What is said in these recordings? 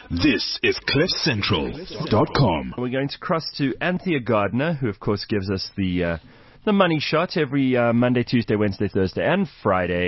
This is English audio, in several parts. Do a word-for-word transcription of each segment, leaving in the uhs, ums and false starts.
This is cliff central dot com. We're going to cross to Anthea Gardner, who of course gives us the uh, the money shot every uh, Monday, Tuesday, Wednesday, Thursday, and Friday.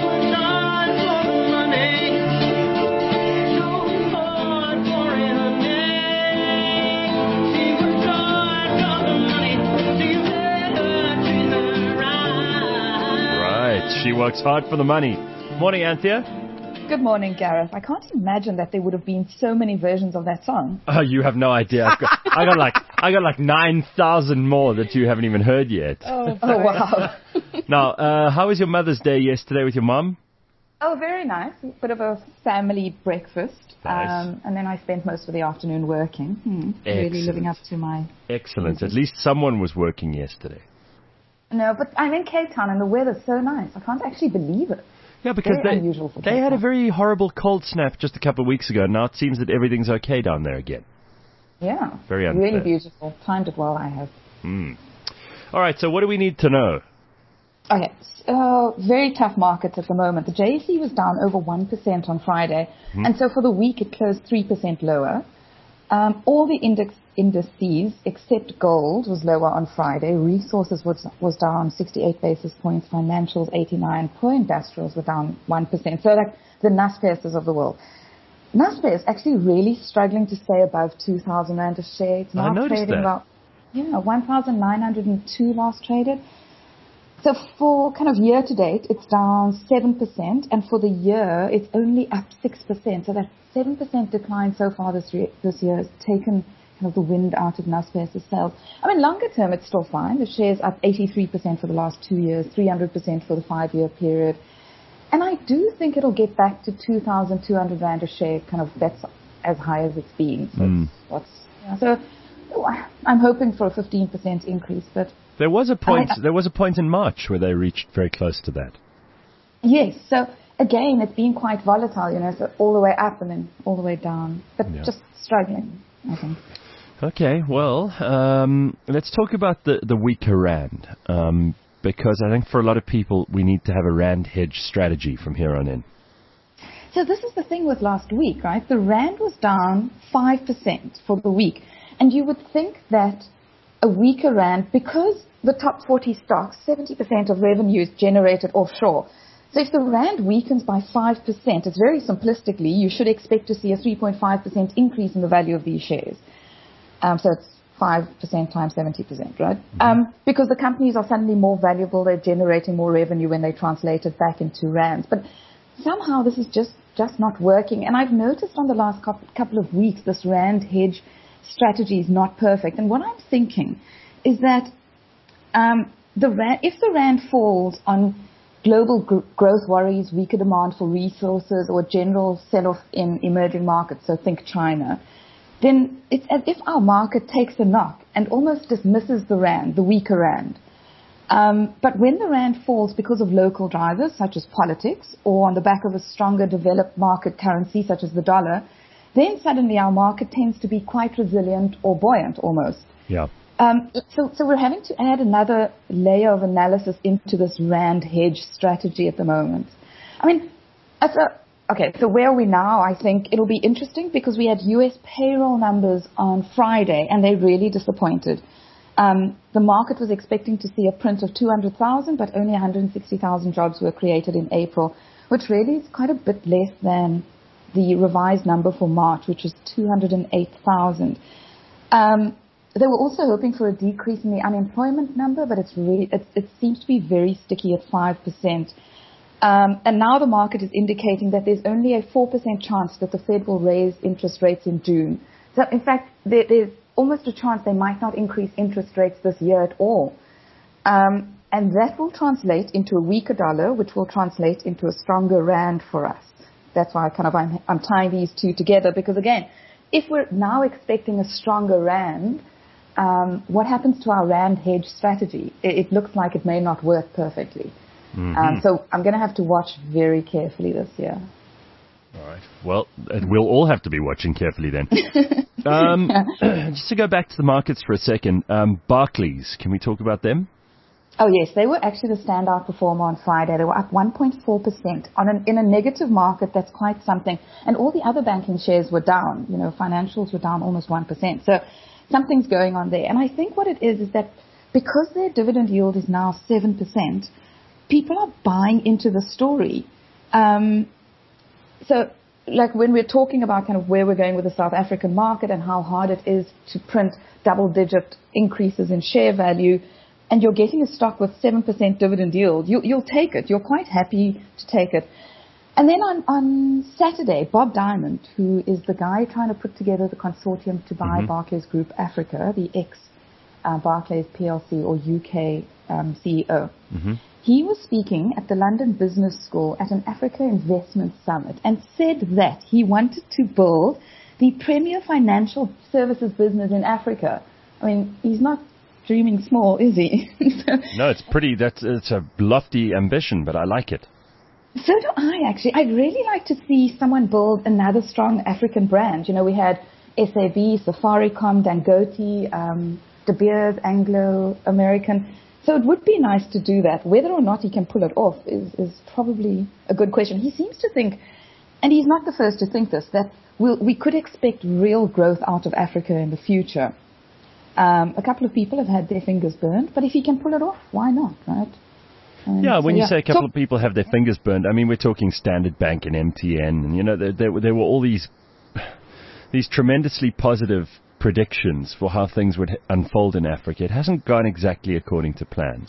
Right, she works hard for the money. Morning, Anthea. Good morning, Gareth. I can't imagine that there would have been so many versions of that song. Oh, you have no idea. I've got, I got like I got like nine thousand more that you haven't even heard yet. Oh, oh wow. Now, uh, how was your Mother's Day yesterday with your mum? Oh, very nice. Bit of a family breakfast. Nice. Um, and then I spent most of the afternoon working. Hmm. Really living up to my... Excellent. At least someone was working yesterday. No, but I'm in Cape Town and the weather's so nice. I can't actually believe it. Yeah, because very they, unusual for they Cape had a Town. very horrible cold snap just a couple of weeks ago. Now it seems that everything's okay down there again. Yeah. Very unfair. Really beautiful. Timed it well, I have. Mm. All right, so what do we need to know? Okay, so very tough markets at the moment. The J S E was down over one percent on Friday, Hmm. and so for the week it closed three percent lower. Um, all the index indices except gold was lower on Friday. Resources was was down sixty-eight basis points, financials eighty-nine, poor industrials were down one percent. So like the Naspers of the world. Naspers is actually really struggling to stay above two thousand rand a share. It's now I noticed trading that. about yeah, one thousand nine hundred two last traded. So for kind of year to date, it's down seven percent, and for the year, it's only up six percent. So that seven percent decline so far this, re- this year has taken kind of the wind out of Naspers' sales. I mean, longer term, it's still fine. The share's up eighty-three percent for the last two years, three hundred percent for the five-year period. And I do think it'll get back to two thousand two hundred rand a share, kind of that's as high as it's been. So, Mm. it's what's, yeah, so I'm hoping for a fifteen percent increase, but There was a point. I- There was a point in March where they reached very close to that. yes, so again, it's been quite volatile, you know, so all the way up and then all the way down, but Yeah. just struggling, I think. Okay, well, um, let's talk about the, the weaker rand, um, because I think for a lot of people we need to have a rand hedge strategy from here on in. So this is the thing with last week, right? The rand was down five percent for the week, and you would think that a weaker rand, because the top forty stocks, seventy percent of revenue is generated offshore. So if the rand weakens by five percent, it's very simplistically, you should expect to see a three point five percent increase in the value of these shares. Um, so it's five percent times seventy percent, right? Mm-hmm. Um, because the companies are suddenly more valuable, they're generating more revenue when they translate it back into rands. But somehow this is just, just not working. And I've noticed on the last couple of weeks, this rand hedge strategy is not perfect. And what I'm thinking is that um, the rand, if the rand falls on global gr- growth worries, weaker demand for resources, or general sell-off in emerging markets, so think China, then it's as if our market takes a knock and almost dismisses the rand, the weaker rand. Um, but when the rand falls because of local drivers, such as politics, or on the back of a stronger developed market currency, such as the dollar, then suddenly our market tends to be quite resilient or buoyant almost. Yeah. Um, so, so we're having to add another layer of analysis into this rand hedge strategy at the moment. I mean, as a, okay, so where are we now? I think it'll be interesting because we had U S payroll numbers on Friday and they really disappointed. Um, the market was expecting to see a print of two hundred thousand, but only one hundred sixty thousand jobs were created in April, which really is quite a bit less than the revised number for March, which was two hundred eight thousand. Um, they were also hoping for a decrease in the unemployment number, but it's really, it, it seems to be very sticky at five percent. Um, and now the market is indicating that there's only a four percent chance that the Fed will raise interest rates in June. So, in fact, there, there's almost a chance they might not increase interest rates this year at all. Um, and that will translate into a weaker dollar, which will translate into a stronger rand for us. That's why I kind of I'm, I'm tying these two together because, again, if we're now expecting a stronger rand, um, what happens to our rand hedge strategy? It, it looks like it may not work perfectly. Mm-hmm. Um, so I'm going to have to watch very carefully this year. All right. Well, we'll all have to be watching carefully then. um, just to go back to the markets for a second, um, Barclays, can we talk about them? Oh, yes, they were actually the standout performer on Friday. They were up one point four percent on an, in a negative market. That's quite something. And all the other banking shares were down. You know, financials were down almost one percent. So something's going on there. And I think what it is is that because their dividend yield is now seven percent, people are buying into the story. Um, so, like when we're talking about kind of where we're going with the South African market and how hard it is to print double-digit increases in share value, and you're getting a stock with seven percent dividend yield, you, you'll take it. You're quite happy to take it. And then on, on Saturday, Bob Diamond, who is the guy trying to put together the consortium to buy mm-hmm. Barclays Group Africa, the ex-Barclays uh, P L C or U K um, C E O, mm-hmm. he was speaking at the London Business School at an Africa Investment Summit and said that he wanted to build the premier financial services business in Africa. I mean, he's not dreaming small, is he? so, no, it's pretty, that's, it's a lofty ambition, but I like it. So do I, actually. I'd really like to see someone build another strong African brand. You know, we had S A B, Safaricom, Dangote, um, De Beers, Anglo-American. So it would be nice to do that. Whether or not he can pull it off is, is probably a good question. He seems to think, and he's not the first to think this, that we'll, we could expect real growth out of Africa in the future. Um, a couple of people have had their fingers burned, but if he can pull it off, why not, right? Um, yeah, when so, you yeah. say a couple so, of people have their fingers burned, I mean, we're talking Standard Bank and M T N, and, you know, there, there, there were all these these tremendously positive predictions for how things would unfold in Africa. It hasn't gone exactly according to plan.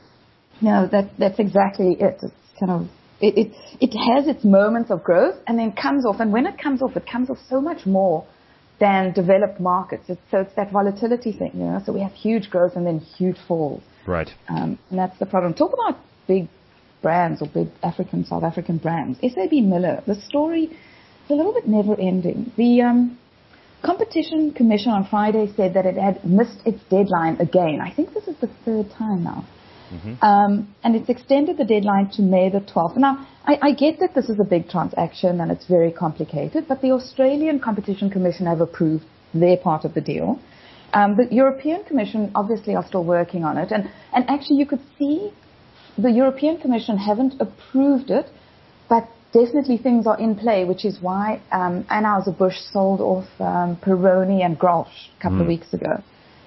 No, that that's exactly it. It's kind of it, it it has its moments of growth and then comes off, and when it comes off, it comes off so much more than developed markets. It's, so it's that volatility thing, you know. So we have huge growth and then huge falls. Right. Um, and that's the problem. Talk about big brands or big African, South African brands. S A B Miller, the story is a little bit never-ending. The um, Competition Commission on Friday said that it had missed its deadline again. I think this is the third time now. Mm-hmm. Um, and it's extended the deadline to May the twelfth. Now, I, I get that this is a big transaction and it's very complicated, but the Australian Competition Commission have approved their part of the deal. Um, the European Commission obviously are still working on it. And, and actually you could see the European Commission haven't approved it, but definitely things are in play, which is why um, Anheuser-Busch sold off um, Peroni and Grolsch a couple mm. of weeks ago.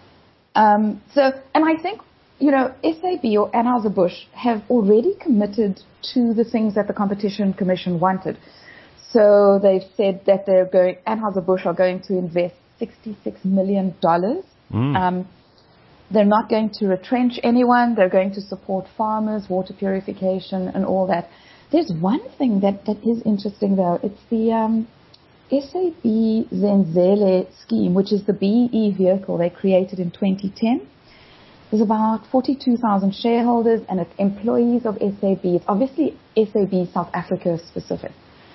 Um, so, and I think, you know, S A B or Anheuser-Busch have already committed to the things that the Competition Commission wanted. So they've said that they're going, Anheuser-Busch are going to invest sixty-six million dollars. Mm. Um, they're not going to retrench anyone. They're going to support farmers, water purification, and all that. There's one thing that, that is interesting, though. It's the um, S A B Zenzele scheme, which is the B E E vehicle they created in twenty ten. There's about forty-two thousand shareholders, and it's employees of S A B. It's obviously S A B South Africa specific.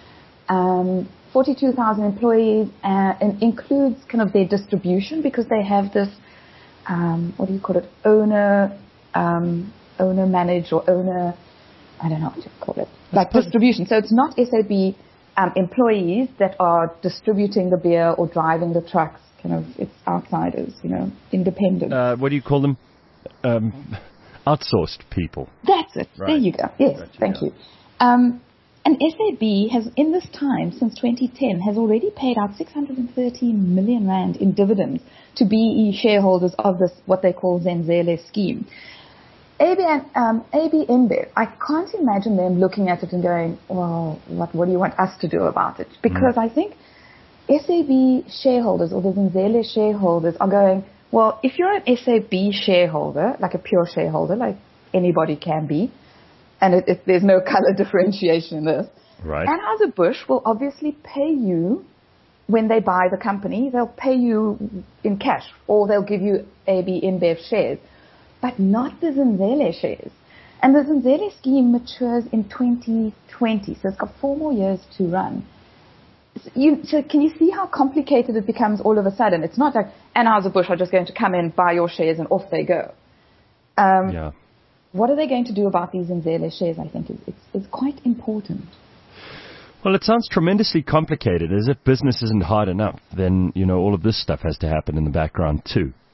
Um, forty-two thousand employees, uh, and includes kind of their distribution, because they have this, um, what do you call it, owner, um, owner managed or owner, I don't know what to call it, like distribution. So it's not S A B um, employees that are distributing the beer or driving the trucks. Kind of, it's outsiders, you know, independent. Uh, what do you call them? Um, outsourced people. That's it. Right. There you go. Yes, gotcha, thank yeah. you. Um, and S A B has, in this time, since twenty ten, has already paid out six hundred thirteen million rand in dividends to B E E shareholders of this, what they call Zenzele scheme. A B, um, A B InBev, I can't imagine them looking at it and going, well, what, what do you want us to do about it? Because mm. I think S A B shareholders or the Zenzele shareholders are going, well, if you're an S A B shareholder, like a pure shareholder, like anybody can be, and it, it, there's no color differentiation in this, right. Anheuser-Busch will obviously pay you when they buy the company. They'll pay you in cash, or they'll give you A B InBev shares, but not the Zenzele shares. And the Zenzele scheme matures in twenty twenty, so it's got four more years to run. So, you, so can you see how complicated it becomes all of a sudden? It's not like Anheuser-Busch are just going to come in, buy your shares, and off they go. Um, yeah. What are they going to do about these Zenzele shares, I think, is it's, it's quite important. Well, it sounds tremendously complicated. As if business isn't hard enough, then, you know, all of this stuff has to happen in the background too.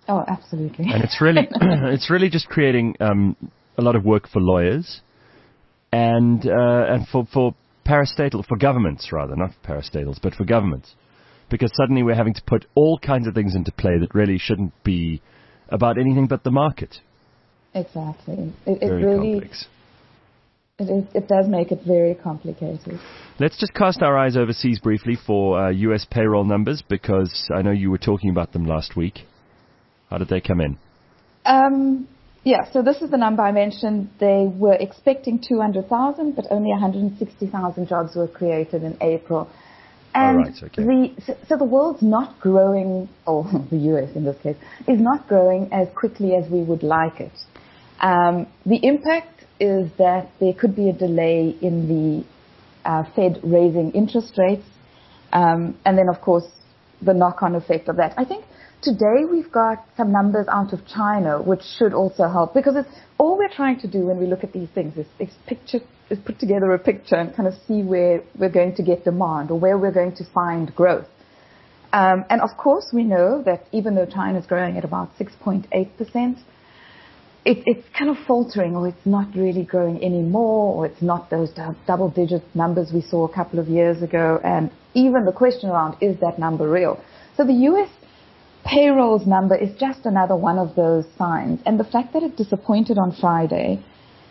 Oh, absolutely. And it's really, it's really just creating um, a lot of work for lawyers and uh, and for for parastatal for governments rather, not for parastatals, but for governments, because suddenly we're having to put all kinds of things into play that really shouldn't be about anything but the market. Exactly. It, it Very really. complex. It, is, it does make it very complicated. Let's just cast our eyes overseas briefly for uh, U S payroll numbers, because I know you were talking about them last week. How did they come in? Um, yeah, so this is the number I mentioned. They were expecting two hundred thousand, but only one hundred sixty thousand jobs were created in April. And oh, right, okay. the, so, so the world's not growing, or the U S in this case, is not growing as quickly as we would like it. Um, the impact is that there could be a delay in the uh, Fed raising interest rates, um, and then, of course, the knock-on effect of that. I think today we've got some numbers out of China, which should also help, because it's, all we're trying to do when we look at these things is, is, picture, is put together a picture and kind of see where we're going to get demand or where we're going to find growth. Um, and, of course, we know that even though China's growing at about six point eight percent, It, it's kind of faltering, or it's not really growing anymore, or it's not those double-digit numbers we saw a couple of years ago. And even the question around, is that number real? So the U S payrolls number is just another one of those signs. And the fact that it disappointed on Friday,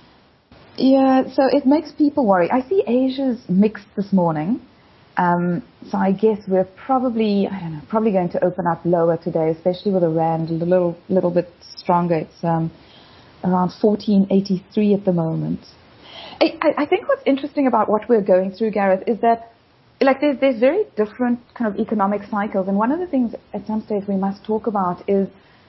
yeah, so it makes people worry. I see Asia's mixed this morning. Um, so I guess we're probably, I don't know, probably going to open up lower today, especially with the rand a little, little bit stronger. It's um, around fourteen eighty-three at the moment. I, I think what's interesting about what we're going through, Gareth, is that like there's, there's very different kind of economic cycles. And one of the things at some stage we must talk about is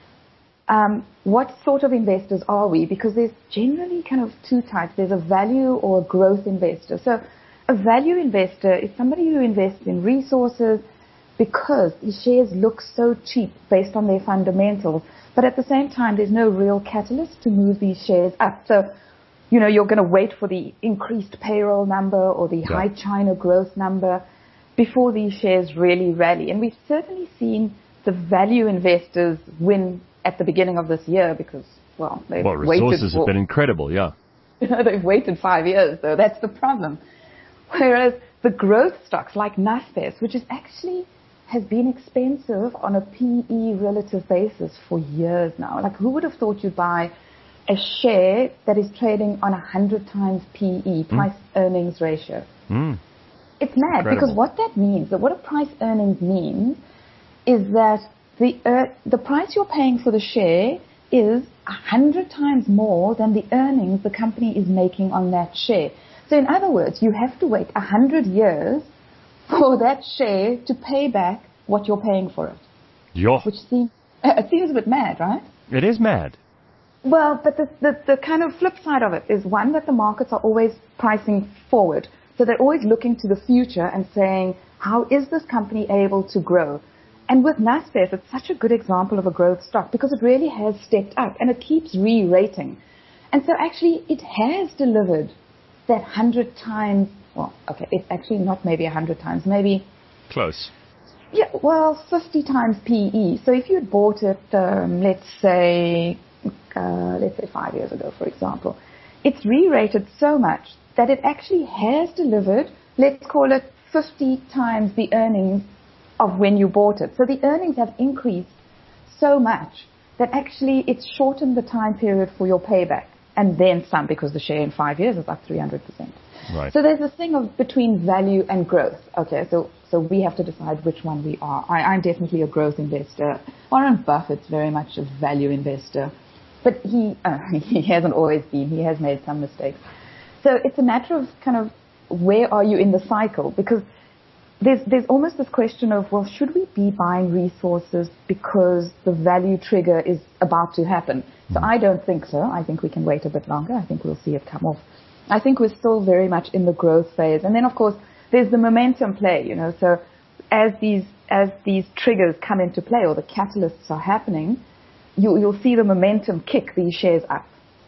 um, what sort of investors are we? Because there's generally kind of two types. There's a value or a growth investor. So a value investor is somebody who invests in resources because the shares look so cheap based on their fundamentals. But at the same time, there's no real catalyst to move these shares up. So, you know, you're going to wait for the increased payroll number or the yeah. high China growth number before these shares really rally. And we've certainly seen the value investors win at the beginning of this year because, well, they've well, waited. Resources for, have been incredible, yeah. You know, they've waited five years, though. That's the problem. Whereas the growth stocks like Naspers, which is actually has been expensive on a P E relative basis for years now. Like, who would have thought you'd buy a share that is trading on one hundred times P E, price mm. earnings ratio? Mm. It's mad. Incredible. Because what that means, that what a price earnings means, is that the uh, the price you're paying for the share is one hundred times more than the earnings the company is making on that share. So in other words, you have to wait one hundred years for that share to pay back what you're paying for it. Yeah. Which seems, it seems a bit mad, right? It is mad. Well, but the, the, the kind of flip side of it is, one, that the markets are always pricing forward. So they're always looking to the future and saying, how is this company able to grow? And with Naspers, it's such a good example of a growth stock because it really has stepped up and it keeps re-rating. And so actually it has delivered that one hundred times. Well, okay, it's actually not maybe one hundred times, maybe... Close. Yeah, well, fifty times P E. So if you had bought it, um, let's say, uh, let's say five years ago, for example, it's re-rated so much that it actually has delivered, let's call it fifty times the earnings of when you bought it. So the earnings have increased so much that actually it's shortened the time period for your payback. And then some, because the share in five years is up three hundred percent. Right. So there's this thing of between value and growth. Okay, so so we have to decide which one we are. I, I'm definitely a growth investor. Warren Buffett's very much a value investor, but he uh, he hasn't always been. He has made some mistakes. So it's a matter of kind of where are you in the cycle, because there's there's almost this question of, well, should we be buying resources because the value trigger is about to happen? So I don't think so. I think we can wait a bit longer. I think we'll see it come off. I think we're still very much in the growth phase. And then, of course, there's the momentum play, you know. So as these as these triggers come into play or the catalysts are happening, you, you'll see the momentum kick these shares up.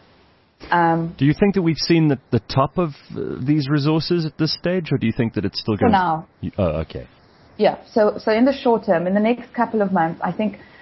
Um, do you think that we've seen the, the top of uh, these resources at this stage, or do you think that it's still going for now? To, oh, okay. Yeah. So so in the short term, in the next couple of months, I think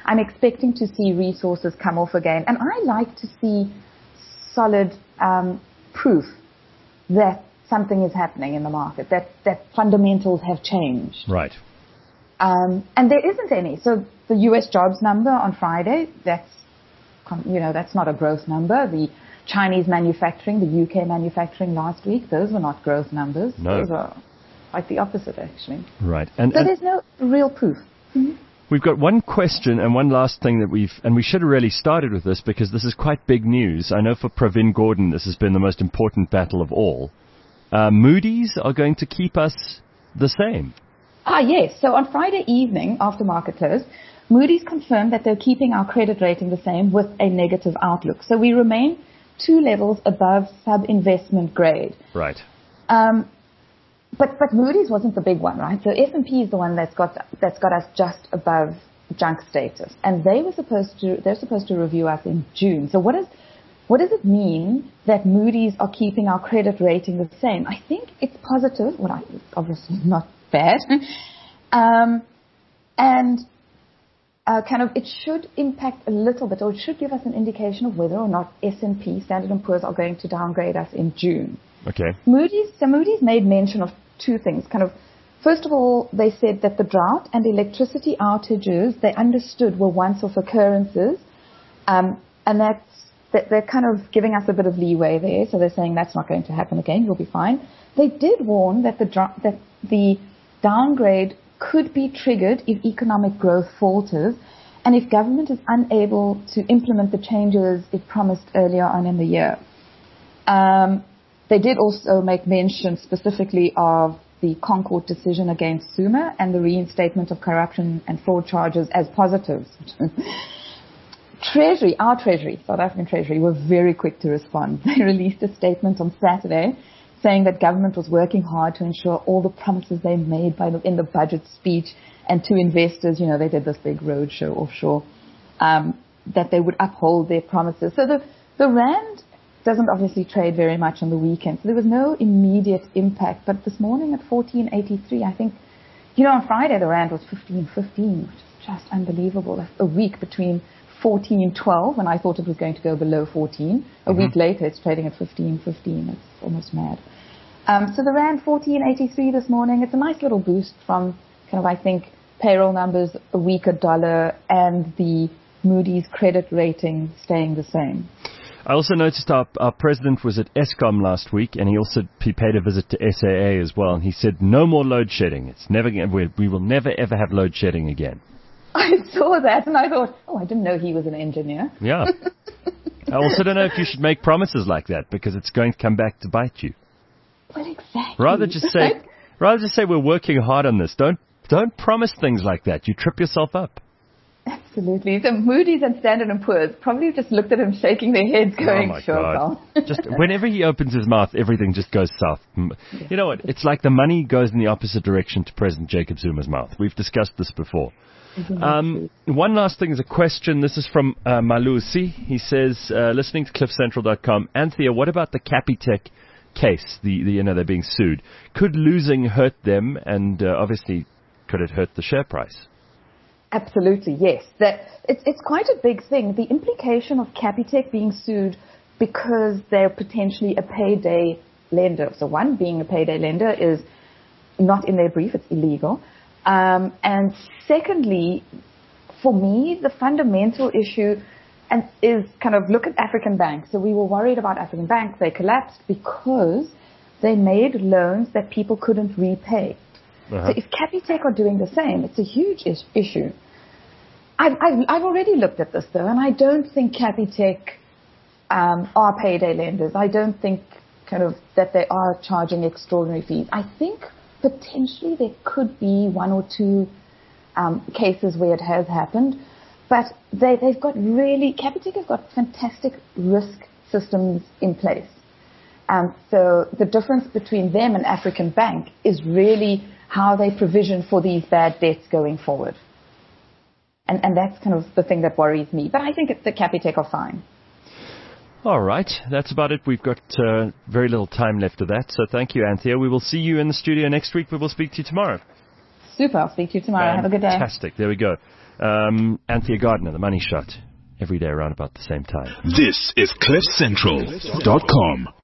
I'm expecting to see resources come off again. And I like to see solid um, proof that something is happening in the market, that, that fundamentals have changed. Right. Um, and there isn't any. So the U S jobs number on Friday, that's, you know, that's not a growth number. The Chinese manufacturing, the U K manufacturing last week, those were not growth numbers. No. Those are like the opposite, actually. Right. And, so and there's no real proof. Mm-hmm. We've got one question and one last thing that we've, and we should have really started with this because this is quite big news. I know for Pravin Gordhan this has been the most important battle of all. Uh, Moody's are going to keep us the same. Ah, yes. So on Friday evening, after market close, Moody's confirmed that they're keeping our credit rating the same with a negative outlook. So we remain two levels above sub-investment grade. Right. Um, but but Moody's wasn't the big one, right? So S and P is the one that's got that's got us just above junk status, and they were supposed to they're supposed to review us in June. So what is what does it mean that Moody's are keeping our credit rating the same? I think it's positive. Well, it's obviously not bad, um, and. Uh, kind of, it should impact a little bit, or it should give us an indication of whether or not S and P, Standard and Poor's, are going to downgrade us in June. Okay. Moody's, so Moody's made mention of two things. Kind of, first of all, they said that the drought and electricity outages they understood were once-off occurrences, um, and that's that they're kind of giving us a bit of leeway there. So they're saying that's not going to happen again. We'll be fine. They did warn that the drought, that the downgrade could be triggered if economic growth falters and if government is unable to implement the changes it promised earlier on in the year. Um, they did also make mention specifically of the Concord decision against Zuma and the reinstatement of corruption and fraud charges as positives. Treasury, our Treasury, South African Treasury, were very quick to respond. They released a statement on Saturday saying that government was working hard to ensure all the promises they made by the, in the budget speech and to investors, you know, they did this big roadshow offshore, um, that they would uphold their promises. So the, the Rand doesn't obviously trade very much on the weekend, so there was no immediate impact. But this morning at fourteen eighty-three, I think, you know, on Friday the Rand was fifteen fifteen, which is just unbelievable. That's a week between fourteen twelve, when I thought it was going to go below fourteen. A mm-hmm. week later, it's trading at fifteen fifteen. It's almost mad. Um, so the Rand fourteen eighty-three this morning, it's a nice little boost from kind of, I think, payroll numbers, a weaker dollar, and the Moody's credit rating staying the same. I also noticed our, our president was at Eskom last week, and he also he paid a visit to S A A as well, and he said no more load shedding. It's never we, we will never ever have load shedding again. I saw that and I thought, oh, I didn't know he was an engineer. Yeah. I also don't know if you should make promises like that because it's going to come back to bite you. Well, exactly. Rather just say, rather just say we're working hard on this. Don't don't promise things like that. You trip yourself up. Absolutely. So Moody's and Standard and Poor's probably just looked at him shaking their heads going, oh my sure, God. Just whenever he opens his mouth, everything just goes south. Yeah. You know what? It's like the money goes in the opposite direction to President Jacob Zuma's mouth. We've discussed this before. Um, one last thing is a question. This is from uh, Malusi. He says, uh, listening to cliff central dot com, Anthea, what about the Capitec case? The, the, you know, they're being sued. Could losing hurt them? And uh, obviously, could it hurt the share price? Absolutely, yes. That it's it's quite a big thing. The implication of Capitec being sued because they're potentially a payday lender. So one, being a payday lender is not in their brief, it's illegal. Um, and secondly, for me, the fundamental issue and is kind of look at African Bank. So we were worried about African Bank. They collapsed because they made loans that people couldn't repay. Uh-huh. So if Capitec are doing the same, it's a huge is- issue. I've, I've, I've already looked at this, though, and I don't think Capitec um, are payday lenders. I don't think kind of that they are charging extraordinary fees. I think potentially there could be one or two um, cases where it has happened, but they, they've got really, Capitec have got fantastic risk systems in place. Um, so the difference between them and African Bank is really how they provision for these bad debts going forward. And, and that's kind of the thing that worries me. But I think it's the Capitec are fine. All right. That's about it. We've got uh, very little time left of that. So thank you, Anthea. We will see you in the studio next week. We will speak to you tomorrow. Super. I'll speak to you tomorrow. Fantastic. Have a good day. Fantastic. There we go. Um, Anthea Gardner, The Money Shot, every day around about the same time. This is cliff central dot com.